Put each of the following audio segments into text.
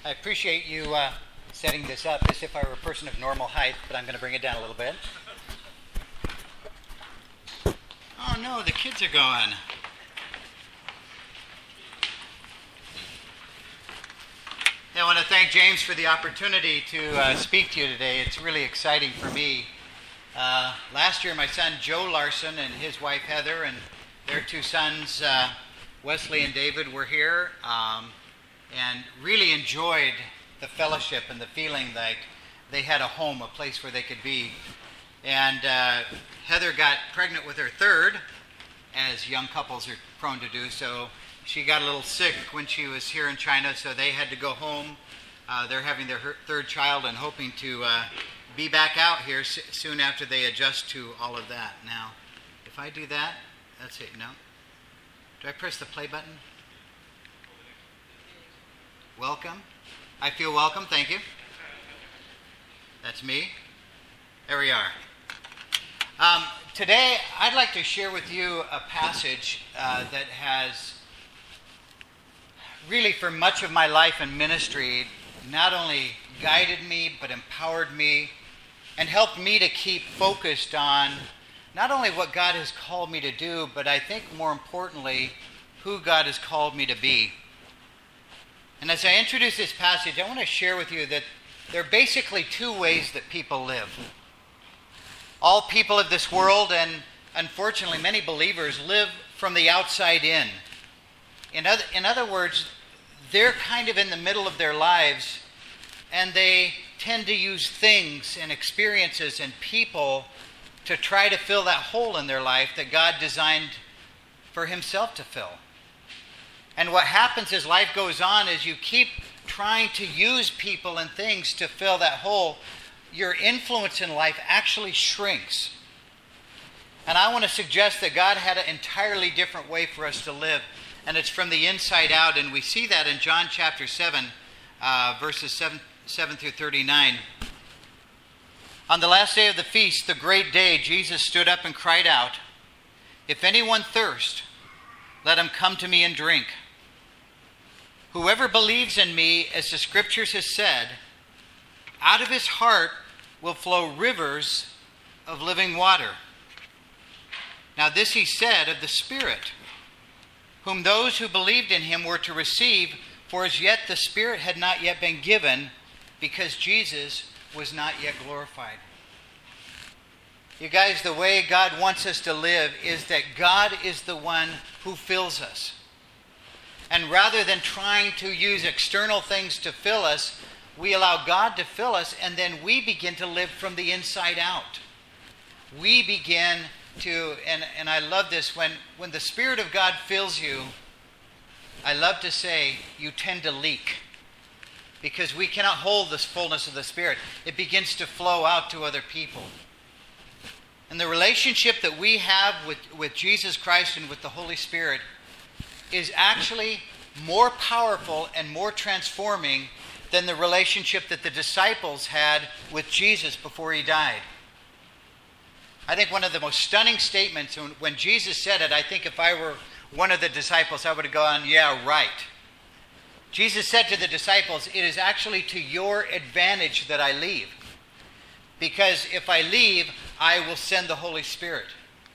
I appreciate you setting this up as if I were a person of normal height, but I'm going to bring it down a little bit. Oh no, the kids are going. I want to thank James for the opportunity to speak to you today. It's really exciting for me. Last year, my son Joe Larson and his wife Heather and their two sons, Wesley and David, were here and really enjoyed the fellowship and the feeling like they had a home, a place where they could be. And Heather got pregnant with her third, as young couples are prone to do, so she got a little sick when she was here in China, so they had to go home. They're having their third child and hoping to be back out here soon after they adjust to all of that. Now, if I do that, that's it, no? Do I press the play button? Welcome. I feel welcome, thank you. That's me. There we are. Today, I'd like to share with you a passage that has really, for much of my life and ministry, not only guided me, but empowered me and helped me to keep focused on not only what God has called me to do, but I think more importantly, who God has called me to be. And as I introduce this passage, I want to share with you that there are basically two ways that people live. All people of this world, and unfortunately many believers, live from the outside in. In other words, they're kind of in the middle of their lives, and they tend to use things and experiences and people to try to fill that hole in their life that God designed for Himself to fill. And what happens as life goes on is you keep trying to use people and things to fill that hole, your influence in life actually shrinks. And I want to suggest that God had an entirely different way for us to live, and it's from the inside out, and we see that in John chapter 7, verses 7 through 39. On the last day of the feast, the great day, Jesus stood up and cried out, "If anyone thirst, let him come to me and drink. Whoever believes in me, as the Scriptures has said, out of his heart will flow rivers of living water." Now this he said of the Spirit, whom those who believed in him were to receive, for as yet the Spirit had not yet been given, because Jesus was not yet glorified. You guys, the way God wants us to live is that God is the one who fills us. And rather than trying to use external things to fill us, we allow God to fill us, and then we begin to live from the inside out. We begin to, and I love this, when the Spirit of God fills you, I love to say, you tend to leak. Because we cannot hold this fullness of the Spirit. It begins to flow out to other people. And the relationship that we have with Jesus Christ and with the Holy Spirit is actually more powerful and more transforming than the relationship that the disciples had with Jesus before He died. I think one of the most stunning statements, when Jesus said it, I think if I were one of the disciples, I would have gone, "Yeah, right." Jesus said to the disciples, "It is actually to your advantage that I leave. Because if I leave, I will send the Holy Spirit."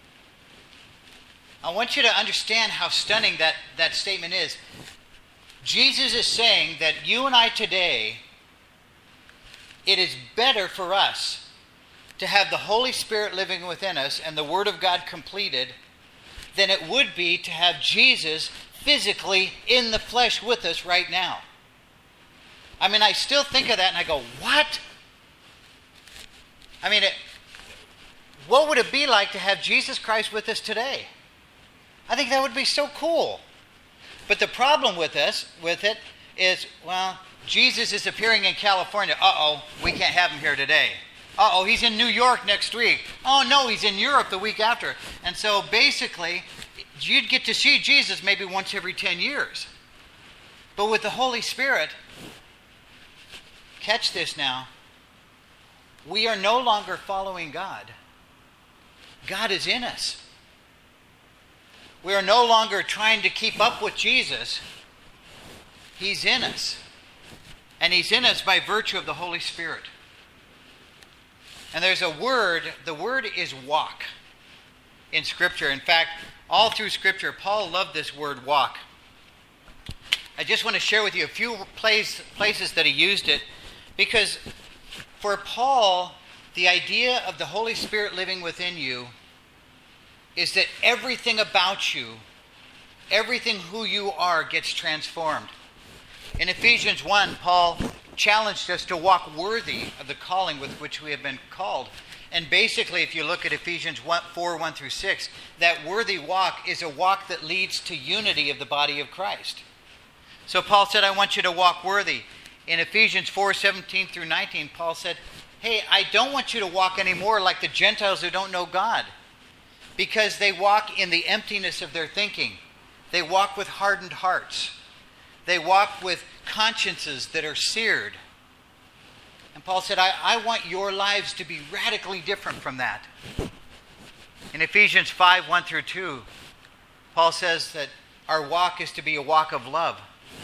I want you to understand how stunning that statement is. Jesus is saying that you and I today, it is better for us to have the Holy Spirit living within us and the Word of God completed than it would be to have Jesus physically in the flesh with us right now. I mean, I still think of that and I go, what? I mean, what would it be like to have Jesus Christ with us today? I think that would be so cool. But the problem with it is, well, Jesus is appearing in California. Uh-oh, we can't have him here today. Uh-oh, he's in New York next week. Oh, no, he's in Europe the week after. And so basically, you'd get to see Jesus maybe once every 10 years. But with the Holy Spirit, catch this now, we are no longer following God. God is in us. We are no longer trying to keep up with Jesus. He's in us. And he's in us by virtue of the Holy Spirit. And there's a word, the word is walk in Scripture. In fact, all through Scripture, Paul loved this word walk. I just want to share with you a few places that he used it, because for Paul, the idea of the Holy Spirit living within you is that everything about you, everything who you are, gets transformed. In Ephesians 1, Paul challenged us to walk worthy of the calling with which we have been called. And basically, if you look at Ephesians 4, 1 through 6, that worthy walk is a walk that leads to unity of the body of Christ. So Paul said, I want you to walk worthy. In Ephesians 4, 17 through 19, Paul said, hey, I don't want you to walk anymore like the Gentiles who don't know God, because they walk in the emptiness of their thinking. They walk with hardened hearts. They walk with consciences that are seared. And Paul said, I want your lives to be radically different from that. In Ephesians 5, 1 through 2, Paul says that our walk is to be a walk of love.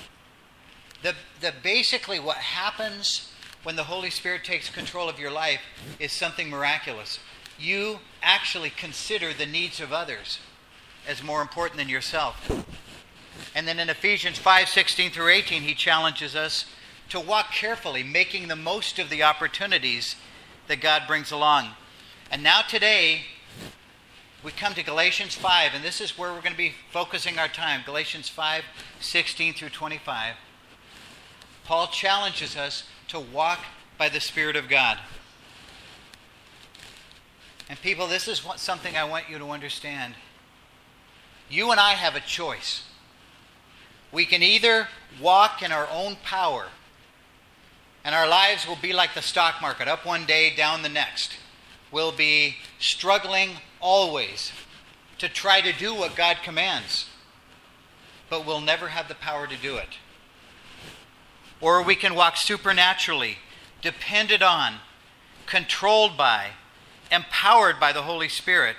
Basically what happens when the Holy Spirit takes control of your life is something miraculous. You actually consider the needs of others as more important than yourself. And then in Ephesians 5, 16 through 18, he challenges us to walk carefully, making the most of the opportunities that God brings along. And now today, we come to Galatians 5, and this is where we're going to be focusing our time. Galatians 5, 16 through 25. Paul challenges us to walk by the Spirit of God. And people, this is something I want you to understand. You and I have a choice. We can either walk in our own power, and our lives will be like the stock market, up one day, down the next. We'll be struggling always to try to do what God commands, but we'll never have the power to do it. Or we can walk supernaturally, depended on, controlled by, empowered by the Holy Spirit.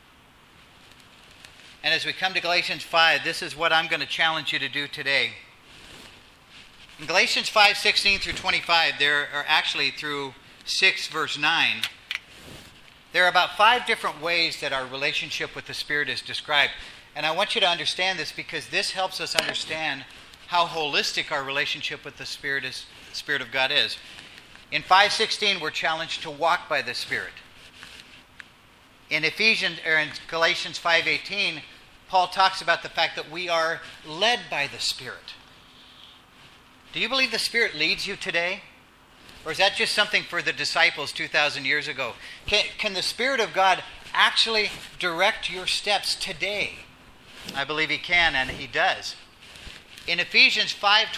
And as we come to Galatians 5, this is what I'm going to challenge you to do today. In Galatians 5, 16 through 25, there are actually through 6, verse 9, there are about 5 different ways that our relationship with the Spirit is described. And I want you to understand this, because this helps us understand how holistic our relationship with the Spirit of God is. In 5:16, we're challenged to walk by the Spirit. In Galatians 5:18, Paul talks about the fact that we are led by the Spirit. Do you believe the Spirit leads you today? Or is that just something for the disciples 2,000 years ago? Can the Spirit of God actually direct your steps today? I believe He can, and He does. In Galatians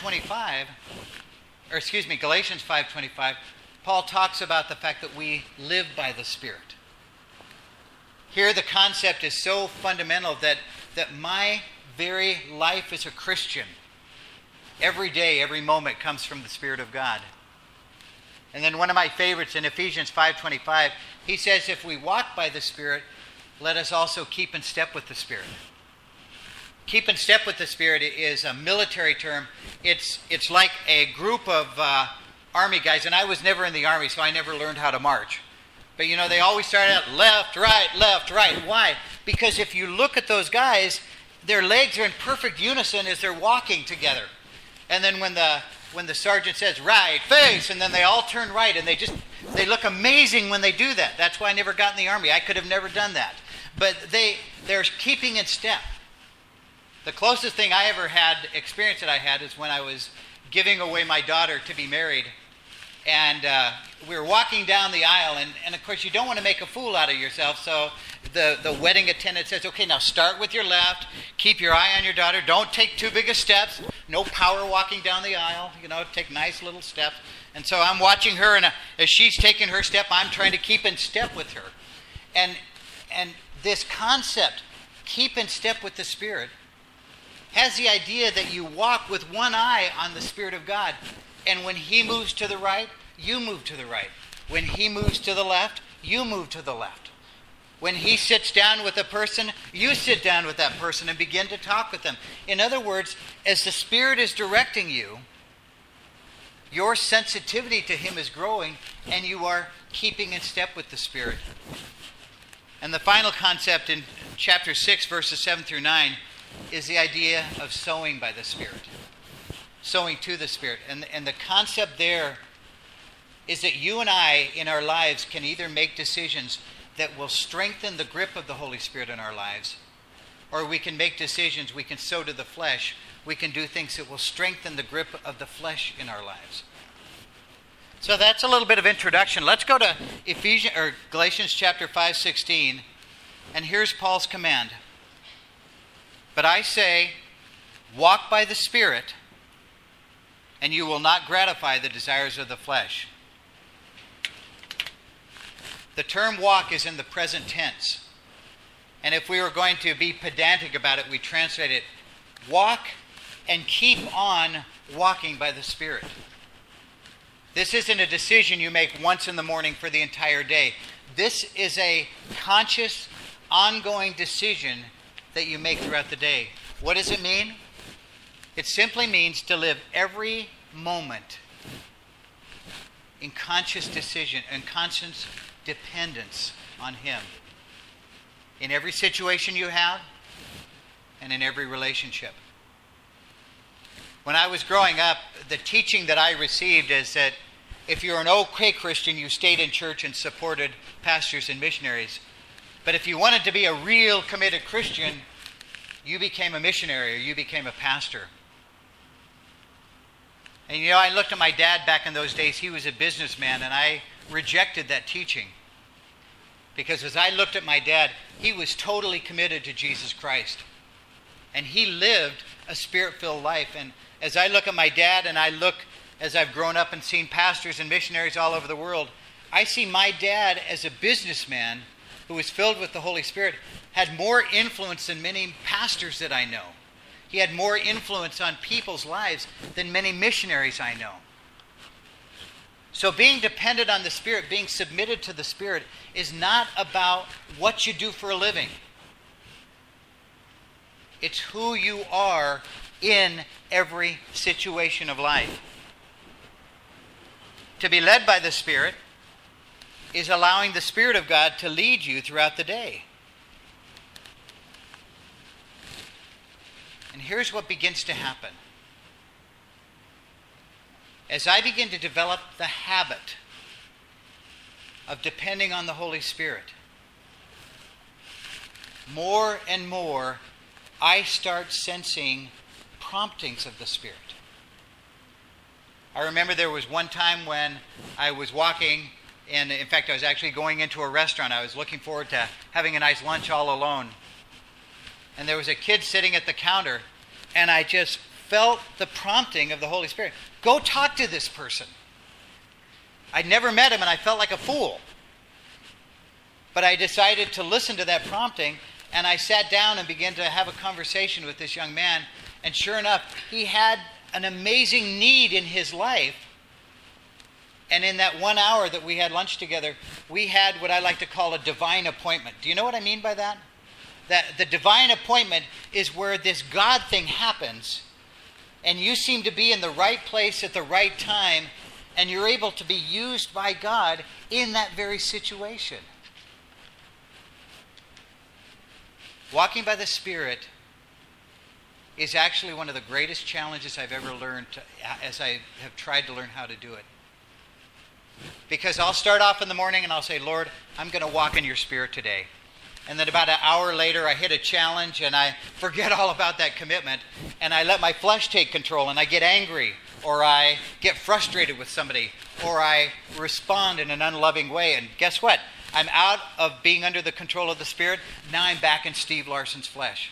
5:25, Paul talks about the fact that we live by the Spirit. Here the concept is so fundamental that my very life as a Christian, every day, every moment, comes from the Spirit of God. And then one of my favorites in Ephesians 5:25, he says, if we walk by the Spirit, let us also keep in step with the Spirit. Keep in step with the Spirit is a military term. It's like a group of army guys, and I was never in the army, so I never learned how to march. But you know, they always start out left, right, left, right. Why? Because if you look at those guys, their legs are in perfect unison as they're walking together. And then when the sergeant says right, face, and then they all turn right, and they look amazing when they do that. That's why I never got in the army. I could have never done that. But they're keeping in step. The closest thing I ever had, experience that I had, is when I was giving away my daughter to be married. And we were walking down the aisle, and of course you don't want to make a fool out of yourself, so the wedding attendant says, okay, now start with your left, keep your eye on your daughter, don't take too big of steps, no power walking down the aisle, take nice little steps. And so I'm watching her, and as she's taking her step, I'm trying to keep in step with her. And this concept, keep in step with the Spirit, has the idea that you walk with one eye on the Spirit of God. And when He moves to the right, you move to the right. When He moves to the left, you move to the left. When He sits down with a person, you sit down with that person and begin to talk with them. In other words, as the Spirit is directing you, your sensitivity to him is growing, and you are keeping in step with the Spirit. And the final concept in chapter 6, verses 7 through 9, is the idea of sowing by the Spirit. Sowing to the Spirit. And the concept there is that you and I, in our lives, can either make decisions that will strengthen the grip of the Holy Spirit in our lives, or we can make decisions, we can sow to the flesh. We can do things that will strengthen the grip of the flesh in our lives. So that's a little bit of introduction. Let's go to Galatians chapter 5:16, and here's Paul's command. But I say, walk by the Spirit, and you will not gratify the desires of the flesh. The term walk is in the present tense. And if we were going to be pedantic about it, we translate it, walk and keep on walking by the Spirit. This isn't a decision you make once in the morning for the entire day. This is a conscious, ongoing decision that you make throughout the day. What does it mean? It simply means to live every moment in conscious decision and conscious dependence on him. In every situation you have and in every relationship. When I was growing up, the teaching that I received is that if you're an okay Christian, you stayed in church and supported pastors and missionaries. But if you wanted to be a real committed Christian, you became a missionary or you became a pastor. And you know, I looked at my dad back in those days. He was a businessman, and I rejected that teaching. Because as I looked at my dad, he was totally committed to Jesus Christ. And he lived a Spirit-filled life. And as I look at my dad, and I look as I've grown up and seen pastors and missionaries all over the world, I see my dad as a businessman who was filled with the Holy Spirit, had more influence than many pastors that I know. He had more influence on people's lives than many missionaries I know. So being dependent on the Spirit, being submitted to the Spirit, is not about what you do for a living. It's who you are in every situation of life. To be led by the Spirit is allowing the Spirit of God to lead you throughout the day. And here's what begins to happen. As I begin to develop the habit of depending on the Holy Spirit, more and more I start sensing promptings of the Spirit. I remember there was one time when I was walking, and in fact I was actually going into a restaurant. I was looking forward to having a nice lunch all alone. And there was a kid sitting at the counter, and I just felt the prompting of the Holy Spirit. Go talk to this person. I'd never met him, and I felt like a fool. But I decided to listen to that prompting, and I sat down and began to have a conversation with this young man. And sure enough, he had an amazing need in his life. And in that 1 hour that we had lunch together, we had what I like to call a divine appointment. Do you know what I mean by that? That the divine appointment is where this God thing happens, and you seem to be in the right place at the right time, and you're able to be used by God in that very situation. Walking by the Spirit is actually one of the greatest challenges I've ever learned as I have tried to learn how to do it. Because I'll start off in the morning and I'll say, Lord, I'm going to walk in your Spirit today. And then about an hour later, I hit a challenge and I forget all about that commitment, and I let my flesh take control, and I get angry, or I get frustrated with somebody, or I respond in an unloving way. And guess what? I'm out of being under the control of the Spirit. Now I'm back in Steve Larson's flesh.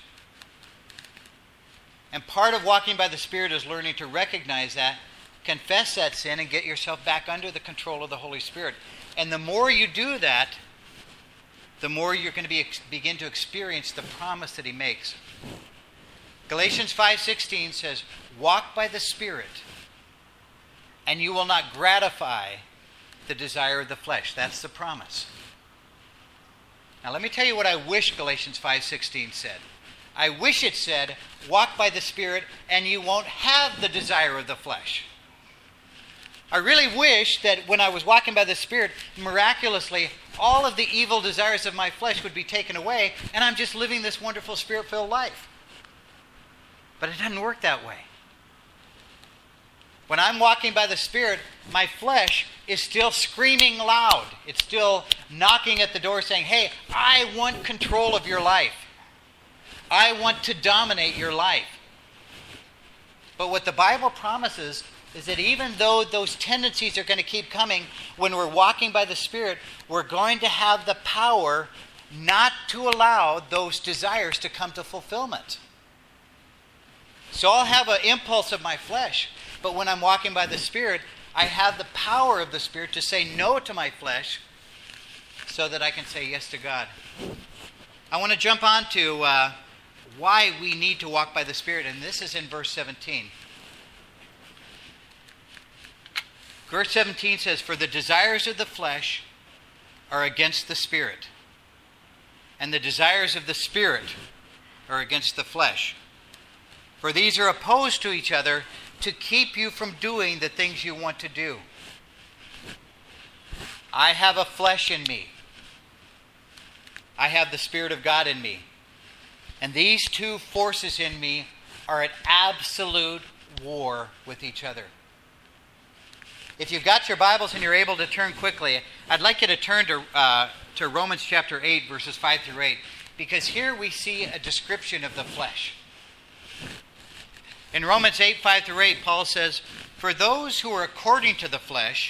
And part of walking by the Spirit is learning to recognize that, confess that sin, and get yourself back under the control of the Holy Spirit. And the more you do that, the more you're going to begin to experience the promise that he makes. Galatians 5:16 says, walk by the Spirit, and you will not gratify the desire of the flesh. That's the promise. Now let me tell you what I wish Galatians 5:16 said. I wish it said, walk by the Spirit, and you won't have the desire of the flesh. I really wish that when I was walking by the Spirit, miraculously, all of the evil desires of my flesh would be taken away, and I'm just living this wonderful Spirit-filled life. But it doesn't work that way. When I'm walking by the Spirit, my flesh is still screaming loud. It's still knocking at the door saying, hey, I want control of your life. I want to dominate your life. But what the Bible promises is that even though those tendencies are going to keep coming, when we're walking by the Spirit, we're going to have the power not to allow those desires to come to fulfillment. So I'll have an impulse of my flesh, but when I'm walking by the Spirit, I have the power of the Spirit to say no to my flesh so that I can say yes to God. I want to jump on to why we need to walk by the Spirit, and this is in verse 17. Verse 17 says, "For the desires of the flesh are against the Spirit, and the desires of the Spirit are against the flesh. For these are opposed to each other to keep you from doing the things you want to do." I have a flesh in me. I have the Spirit of God in me. And these two forces in me are at absolute war with each other. If you've got your Bibles and you're able to turn quickly, I'd like you to turn to Romans chapter 8, verses 5 through 8, because here we see a description of the flesh. In Romans 8, 5 through 8, Paul says, "For those who are according to the flesh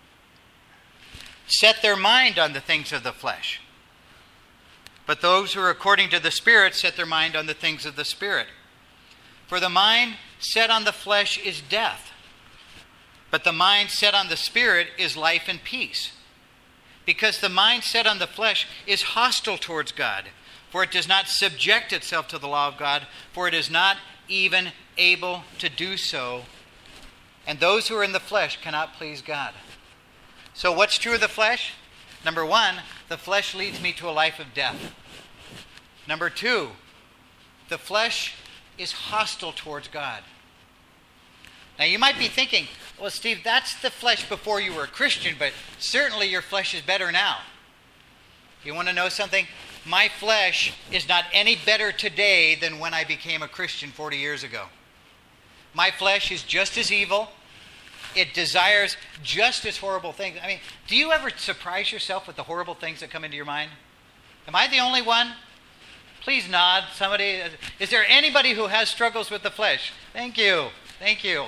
set their mind on the things of the flesh. But those who are according to the Spirit set their mind on the things of the Spirit. For the mind set on the flesh is death, but the mind set on the Spirit is life and peace. Because the mind set on the flesh is hostile towards God, for it does not subject itself to the law of God, for it is not even able to do so. And those who are in the flesh cannot please God." So what's true of the flesh? Number one, the flesh leads me to a life of death. Number two, the flesh is hostile towards God. Now you might be thinking, well, Steve, that's the flesh before you were a Christian, but certainly your flesh is better now. You want to know something? My flesh is not any better today than when I became a Christian 40 years ago. My flesh is just as evil. It desires just as horrible things. I mean, do you ever surprise yourself with the horrible things that come into your mind? Am I the only one? Please nod. Somebody. Is there anybody who has struggles with the flesh? Thank you. Thank you.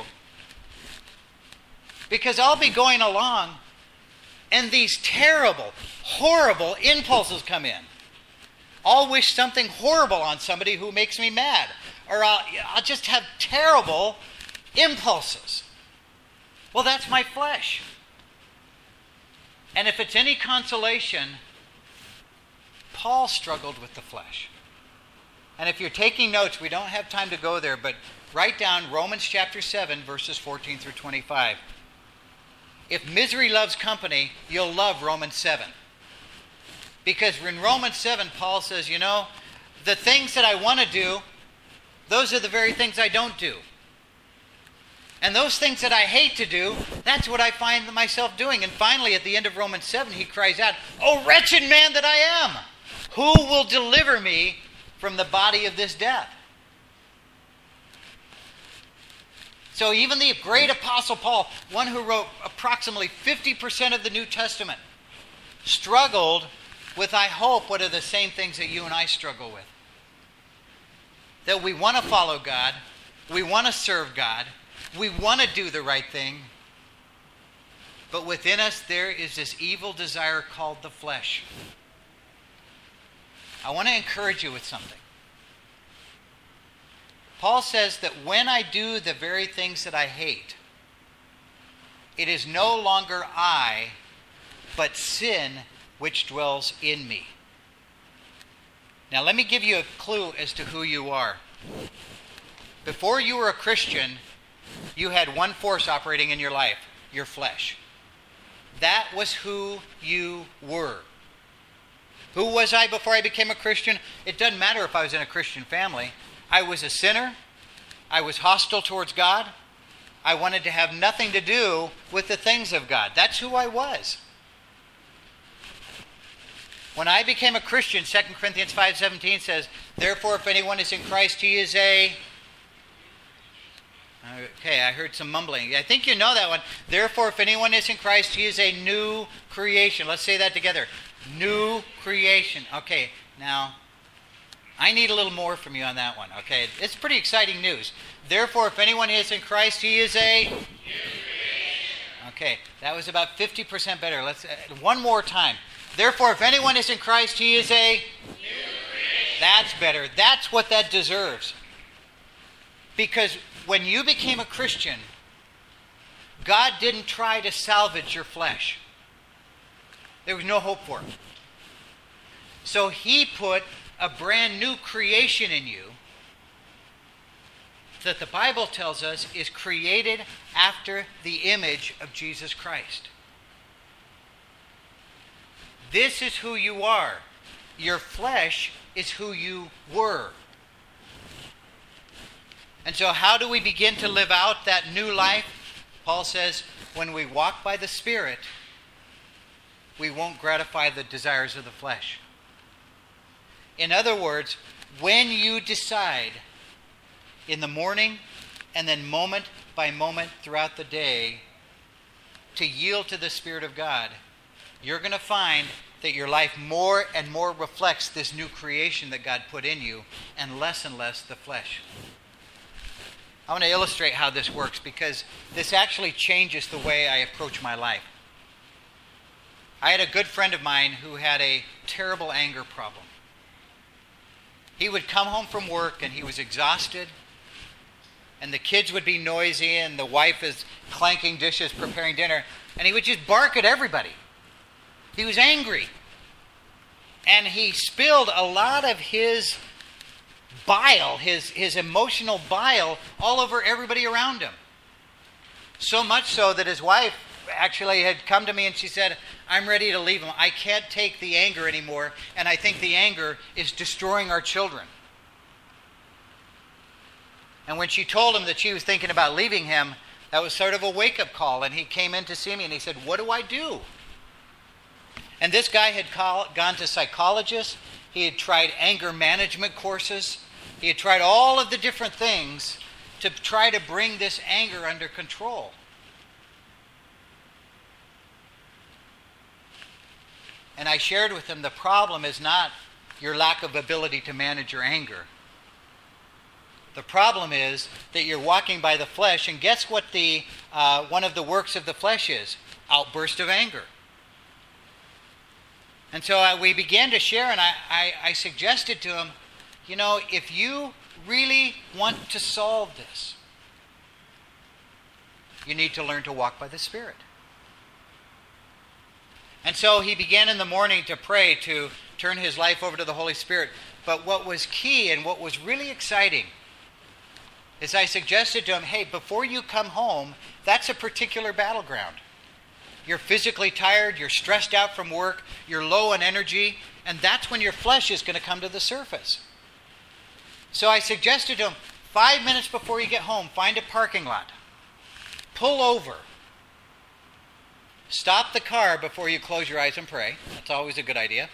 Because I'll be going along and these terrible, horrible impulses come in. I'll wish something horrible on somebody who makes me mad. Or I'll just have terrible impulses. Well, that's my flesh. And if it's any consolation, Paul struggled with the flesh. And if you're taking notes, we don't have time to go there, but write down Romans chapter 7, verses 14 through 25. If misery loves company, you'll love Romans 7. Because in Romans 7, Paul says, you know, the things that I want to do, those are the very things I don't do. And those things that I hate to do, that's what I find myself doing. And finally, at the end of Romans 7, he cries out, "O wretched man that I am, who will deliver me from the body of this death?" So even the great Apostle Paul, one who wrote approximately 50% of the New Testament, struggled with, I hope, what are the same things that you and I struggle with. That we want to follow God, we want to serve God, we want to do the right thing, but within us there is this evil desire called the flesh. I want to encourage you with something. Paul says that when I do the very things that I hate, it is no longer I, but sin which dwells in me. Now let me give you a clue as to who you are. Before you were a Christian, you had one force operating in your life, your flesh. That was who you were. Who was I before I became a Christian? It doesn't matter if I was in a Christian family. I was a sinner. I was hostile towards God. I wanted to have nothing to do with the things of God. That's who I was. When I became a Christian, 2 Corinthians 5:17 says, therefore, if anyone is in Christ, he is a... Okay, I heard some mumbling. I think you know that one. Therefore, if anyone is in Christ, he is a new creation. Let's say that together. New creation. Okay, now, I need a little more from you on that one. Okay, it's pretty exciting news. Therefore, if anyone is in Christ, he is a... new creation. Okay, that was about 50% better. Let's one more time. Therefore, if anyone is in Christ, he is a... new creation. That's better. That's what that deserves. Because when you became a Christian, God didn't try to salvage your flesh. There was no hope for it. So he put a brand new creation in you that the Bible tells us is created after the image of Jesus Christ. This is who you are. Your flesh is who you were. And so how do we begin to live out that new life? Paul says, when we walk by the Spirit, we won't gratify the desires of the flesh. In other words, when you decide in the morning and then moment by moment throughout the day to yield to the Spirit of God, you're going to find that your life more and more reflects this new creation that God put in you and less the flesh. I want to illustrate how this works because this actually changes the way I approach my life. I had a good friend of mine who had a terrible anger problem. He would come home from work and he was exhausted, and the kids would be noisy and the wife is clanking dishes, preparing dinner, and he would just bark at everybody. He was angry. And he spilled a lot of his bile, his emotional bile, all over everybody around him. So much so that his wife actually had come to me and she said, I'm ready to leave him. I can't take the anger anymore, and I think the anger is destroying our children. And when she told him that she was thinking about leaving him, that was sort of a wake-up call, and he came in to see me and he said, what do I do? And this guy had gone to psychologists. He had tried anger management courses. He had tried all of the different things to try to bring this anger under control. And I shared with him the problem is not your lack of ability to manage your anger. The problem is that you're walking by the flesh, and guess what one of the works of the flesh is? Outburst of anger. And so we began to share, and I suggested to him, if you really want to solve this, you need to learn to walk by the Spirit. And so he began in the morning to pray to turn his life over to the Holy Spirit. But what was key and what was really exciting is I suggested to him, hey, before you come home, that's a particular battleground. You're physically tired, you're stressed out from work, you're low on energy, and that's when your flesh is going to come to the surface. So I suggested to him, 5 minutes before you get home, find a parking lot. Pull over. Stop the car before you close your eyes and pray. That's always a good idea.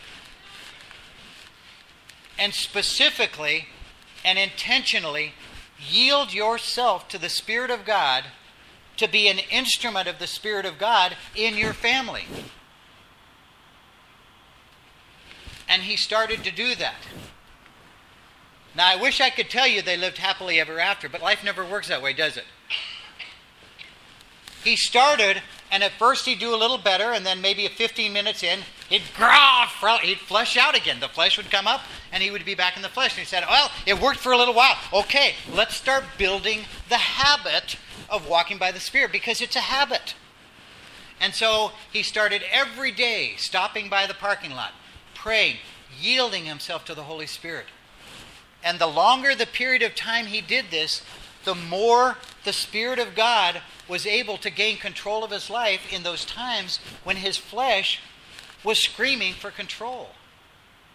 And specifically and intentionally yield yourself to the Spirit of God to be an instrument of the Spirit of God in your family. And he started to do that. Now, I wish I could tell you they lived happily ever after, but life never works that way, does it? He started, and at first he'd do a little better, and then maybe 15 minutes in, he'd flush out again. The flesh would come up, and he would be back in the flesh. And he said, well, it worked for a little while. Okay, let's start building the habit of walking by the Spirit, because it's a habit. And so he started every day stopping by the parking lot, praying, yielding himself to the Holy Spirit. And the longer the period of time he did this, the more the Spirit of God was able to gain control of his life in those times when his flesh was screaming for control.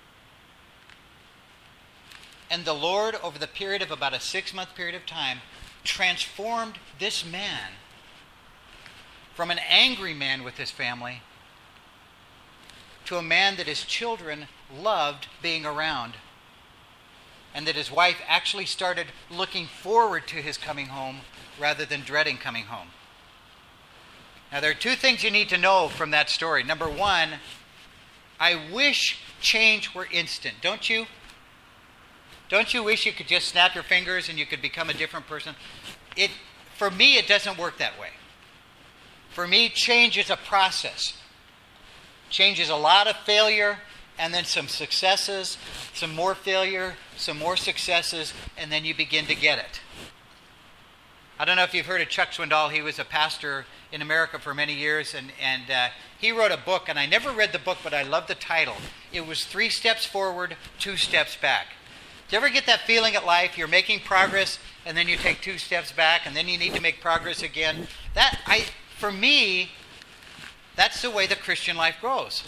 And the Lord, over the period of about a 6-month period of time, transformed this man from an angry man with his family to a man that his children loved being around, and that his wife actually started looking forward to his coming home rather than dreading coming home. Now, there are two things you need to know from that story. Number one, I wish change were instant, don't you? Don't you wish you could just snap your fingers and you could become a different person? For me, it doesn't work that way. For me, change is a process. Change is a lot of failure, and then some successes, some more failure, some more successes, and then you begin to get it. I don't know if you've heard of Chuck Swindoll. He was a pastor in America for many years, and he wrote a book, and I never read the book, but I love the title. It was 3 Steps Forward, 2 Steps Back. Do you ever get that feeling at life? You're making progress, and then you take 2 steps back, and then you need to make progress again. For me, that's the way the Christian life grows.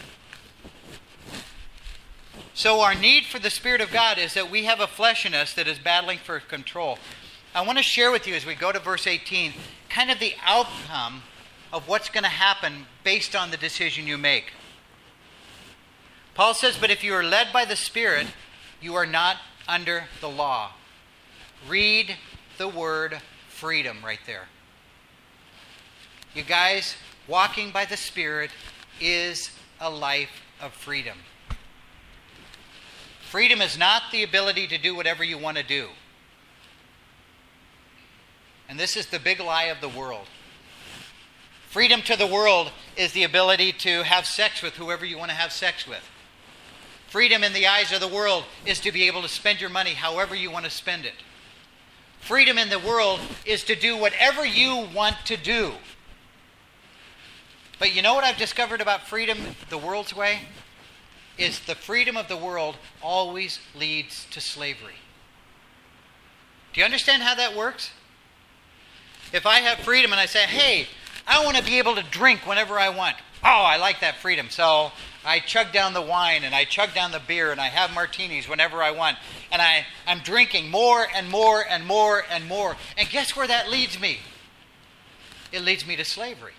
So our need for the Spirit of God is that we have a flesh in us that is battling for control. I want to share with you as we go to verse 18, kind of the outcome of what's going to happen based on the decision you make. Paul says, but if you are led by the Spirit, you are not under the law. Read the word freedom right there. You guys, walking by the Spirit is a life of freedom. Freedom is not the ability to do whatever you want to do. And this is the big lie of the world. Freedom to the world is the ability to have sex with whoever you want to have sex with. Freedom in the eyes of the world is to be able to spend your money however you want to spend it. Freedom in the world is to do whatever you want to do. But you know what I've discovered about freedom the world's way? Is the freedom of the world always leads to slavery. Do you understand how that works? If I have freedom and I say, hey, I want to be able to drink whenever I want. Oh, I like that freedom. So I chug down the wine and I chug down the beer and I have martinis whenever I want. And I'm drinking more and more and more and more. And guess where that leads me? It leads me to slavery.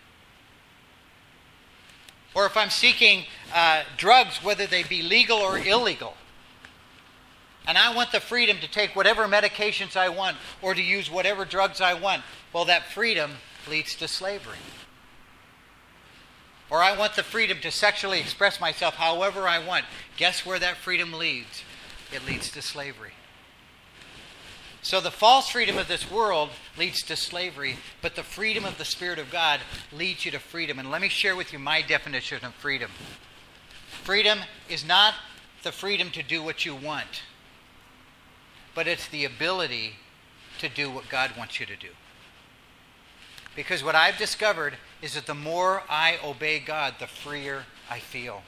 Or if I'm seeking drugs, whether they be legal or illegal, and I want the freedom to take whatever medications I want or to use whatever drugs I want, well, that freedom leads to slavery. Or I want the freedom to sexually express myself however I want. Guess where that freedom leads? It leads to slavery. So the false freedom of this world leads to slavery, but the freedom of the Spirit of God leads you to freedom. And let me share with you my definition of freedom. Freedom is not the freedom to do what you want, but it's the ability to do what God wants you to do. Because what I've discovered is that the more I obey God, the freer I feel.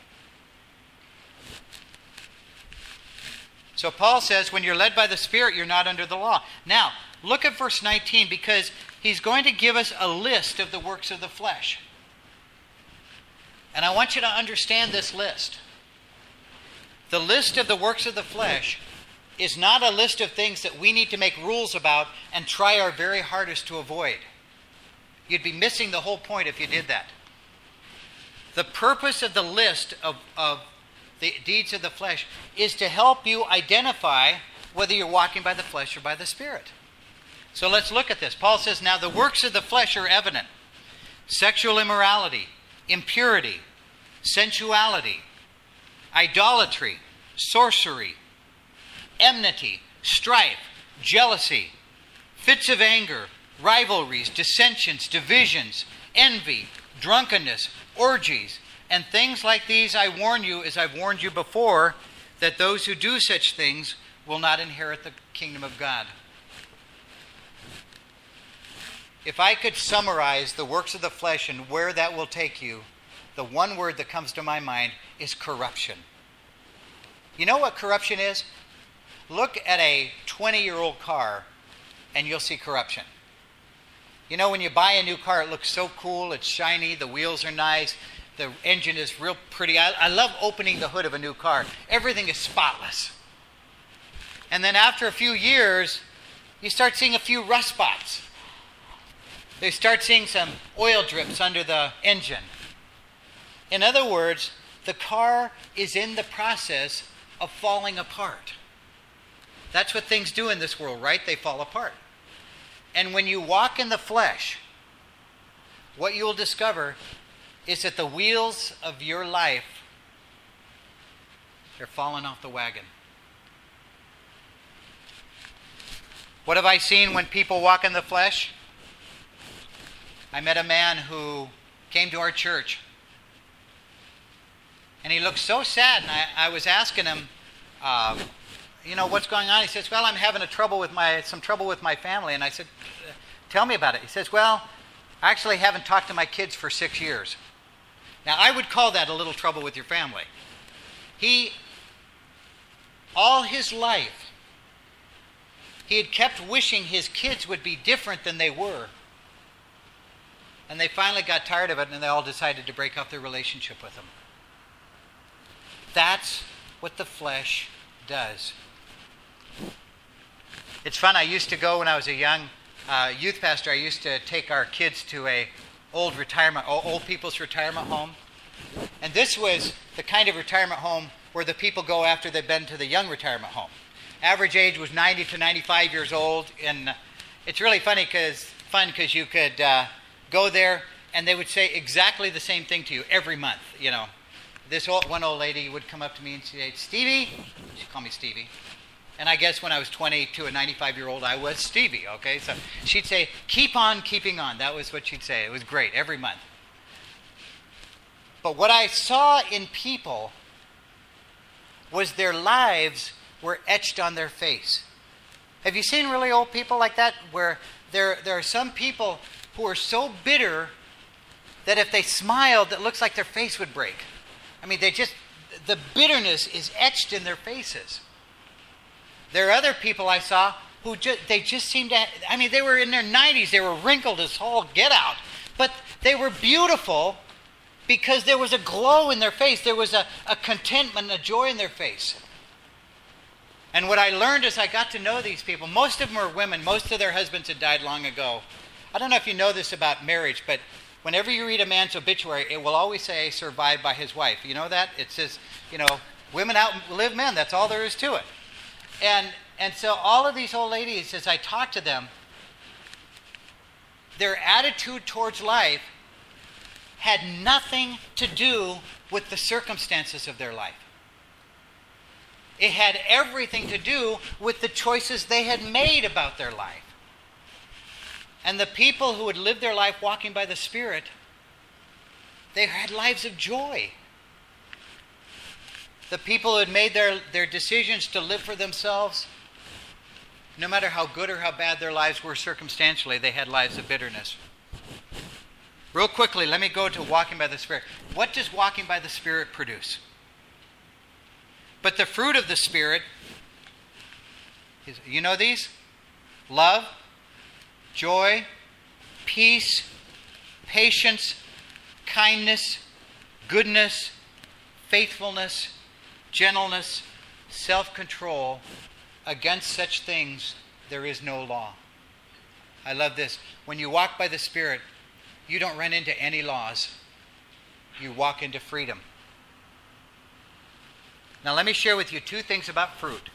So Paul says, when you're led by the Spirit, you're not under the law. Now, look at verse 19, because he's going to give us a list of the works of the flesh. And I want you to understand this list. The list of the works of the flesh is not a list of things that we need to make rules about and try our very hardest to avoid. You'd be missing the whole point if you did that. The purpose of the list of the deeds of the flesh is to help you identify whether you're walking by the flesh or by the Spirit. So let's look at this. Paul says, now the works of the flesh are evident. Sexual immorality, impurity, sensuality, idolatry, sorcery, enmity, strife, jealousy, fits of anger, rivalries, dissensions, divisions, envy, drunkenness, orgies, and things like these. I warn you, as I've warned you before, that those who do such things will not inherit the kingdom of God. If I could summarize the works of the flesh and where that will take you, the one word that comes to my mind is corruption. You know what corruption is? Look at a 20-year-old car and you'll see corruption. You know, when you buy a new car, it looks so cool, it's shiny, the wheels are nice, the engine is real pretty. I love opening the hood of a new car. Everything is spotless. And then after a few years, you start seeing a few rust spots. They start seeing some oil drips under the engine. In other words, the car is in the process of falling apart. That's what things do in this world, right? They fall apart. And when you walk in the flesh, what you'll discover is that the wheels of your life, they're falling off the wagon. What have I seen when people walk in the flesh? I met a man who came to our church, and he looked so sad, and I was asking him, what's going on? He says, well, I'm having some trouble with my family. And I said, tell me about it. He says, well, I actually haven't talked to my kids for 6 years. Now, I would call that a little trouble with your family. All his life, he had kept wishing his kids would be different than they were. And they finally got tired of it, and they all decided to break off their relationship with him. That's what the flesh does. It's fun. I used to go when I was a young youth pastor. I used to take our kids to a old people's retirement home. And this was the kind of retirement home where the people go after they've been to the young retirement home. Average age was 90 to 95 years old. And it's really fun because you could go there and they would say exactly the same thing to you every month. This one old lady would come up to me and say, Stevie, she'd call me Stevie. And I guess when I was 20 to a 95-year-old, I was Stevie, okay? So she'd say, keep on keeping on. That was what she'd say. It was great every month. But what I saw in people was their lives were etched on their face. Have you seen really old people like that? Where there are some people who are so bitter that if they smiled, it looks like their face would break. I mean, the bitterness is etched in their faces. There are other people I saw who they just seemed to, they were in their 90s, they were wrinkled as all get out, but they were beautiful because there was a glow in their face, there was a contentment, a joy in their face. And what I learned as I got to know these people, most of them are women, most of their husbands had died long ago. I don't know if you know this about marriage, but whenever you read a man's obituary, it will always say survived by his wife. You know that? It says, women outlive men, that's all there is to it. And so all of these old ladies, as I talk to them, their attitude towards life had nothing to do with the circumstances of their life. It had everything to do with the choices they had made about their life. And the people who had lived their life walking by the Spirit, they had lives of joy. The people who had made their decisions to live for themselves, no matter how good or how bad their lives were circumstantially, they had lives of bitterness. Real quickly, let me go to walking by the Spirit. What does walking by the Spirit produce? But the fruit of the Spirit, you know these? Love, joy, peace, patience, kindness, goodness, faithfulness, gentleness, self-control. Against such things there is no law. I love this. When you walk by the Spirit, you don't run into any laws. You walk into freedom. Now let me share with you two things about fruit.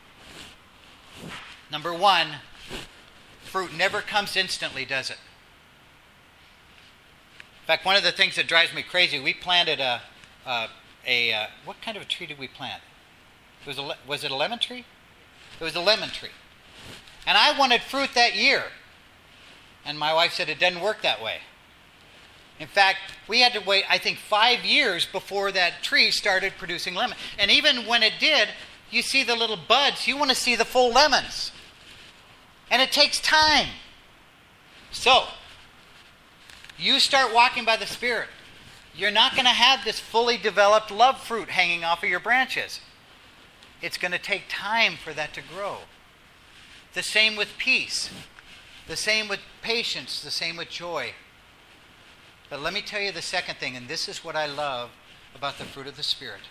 Number one, fruit never comes instantly, does it? In fact, one of the things that drives me crazy, we planted what kind of a tree did we plant? Was it a lemon tree? It was a lemon tree. And I wanted fruit that year. And my wife said it doesn't work that way. In fact, we had to wait, I think, 5 years before that tree started producing lemon. And even when it did, you see the little buds, you want to see the full lemons. And it takes time. So, you start walking by the Spirit. You're not going to have this fully developed love fruit hanging off of your branches. It's going to take time for that to grow. The same with peace. The same with patience. The same with joy. But let me tell you the second thing, and this is what I love about the fruit of the Spirit.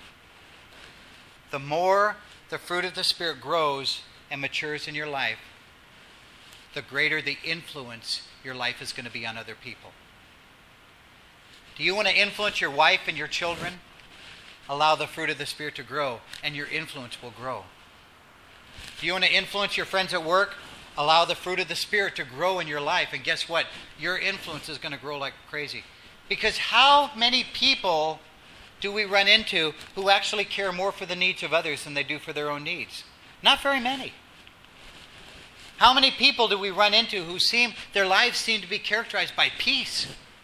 The more the fruit of the Spirit grows and matures in your life, the greater the influence your life is going to be on other people. Do you want to influence your wife and your children? Allow the fruit of the Spirit to grow, and your influence will grow. Do you want to influence your friends at work? Allow the fruit of the Spirit to grow in your life, and guess what? Your influence is going to grow like crazy. Because how many people do we run into who actually care more for the needs of others than they do for their own needs? Not very many. How many people do we run into who their lives seem to be characterized by peace?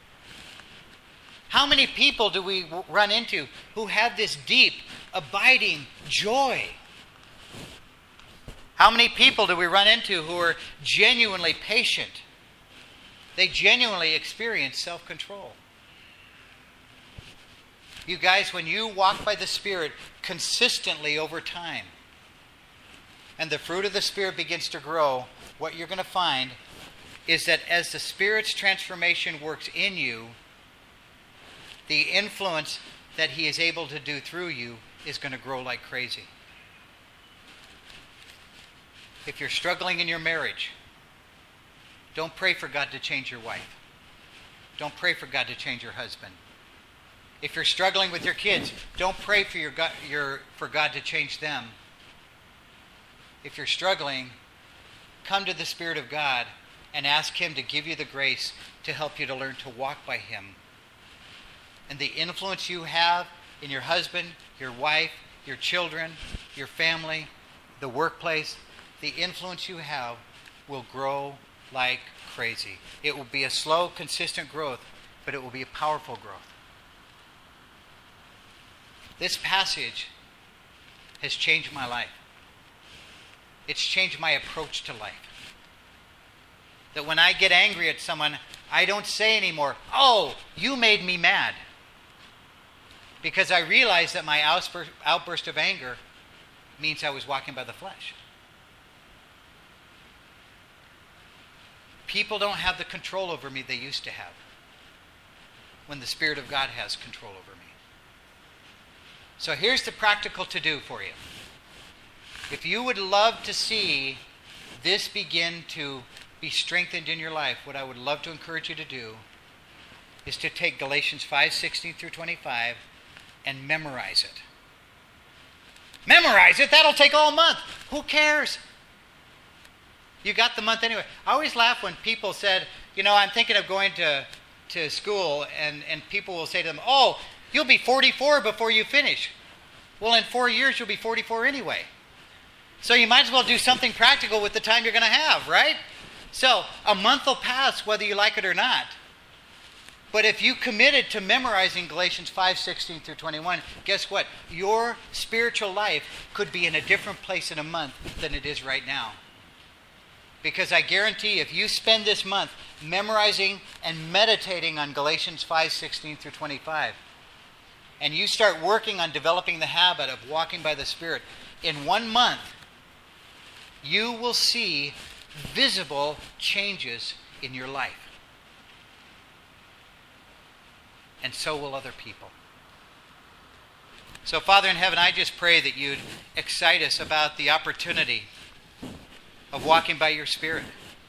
How many people do we run into who have this deep, abiding joy? How many people do we run into who are genuinely patient? They genuinely experience self-control. You guys, when you walk by the Spirit consistently over time, and the fruit of the Spirit begins to grow, what you're going to find is that as the Spirit's transformation works in you, the influence that He is able to do through you is going to grow like crazy. If you're struggling in your marriage, don't pray for God to change your wife. Don't pray for God to change your husband. If you're struggling with your kids, don't pray for God to change them. If you're struggling, come to the Spirit of God and ask Him to give you the grace to help you to learn to walk by Him. And the influence you have in your husband, your wife, your children, your family, the workplace, the influence you have will grow like crazy. It will be a slow, consistent growth, but it will be a powerful growth. This passage has changed my life. It's changed my approach to life. That when I get angry at someone, I don't say anymore, "Oh, you made me mad." Because I realize that my outburst of anger means I was walking by the flesh. People don't have the control over me they used to have when the Spirit of God has control over me. So here's the practical to-do for you. If you would love to see this begin to be strengthened in your life, what I would love to encourage you to do is to take Galatians 5:16 through 25 and memorize it. Memorize it? That'll take all month. Who cares? You got the month anyway. I always laugh when people said, I'm thinking of going to school, and people will say to them, "Oh, you'll be 44 before you finish." Well, in 4 years, you'll be 44 anyway. So you might as well do something practical with the time you're going to have, right? So a month will pass whether you like it or not. But if you committed to memorizing Galatians 5:16 through 21, guess what? Your spiritual life could be in a different place in a month than it is right now. Because I guarantee if you spend this month memorizing and meditating on Galatians 5:16 through 25, and you start working on developing the habit of walking by the Spirit, in 1 month, you will see visible changes in your life. And so will other people. So, Father in heaven, I just pray that you'd excite us about the opportunity of walking by your Spirit.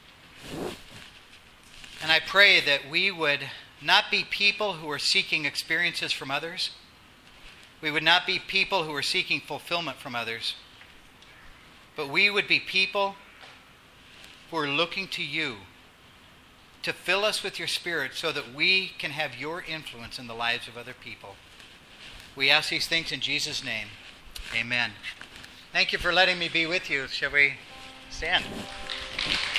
And I pray that we would not be people who are seeking experiences from others. We would not be people who are seeking fulfillment from others. But we would be people who are looking to you to fill us with your Spirit so that we can have your influence in the lives of other people. We ask these things in Jesus' name. Amen. Thank you for letting me be with you. Shall we stand?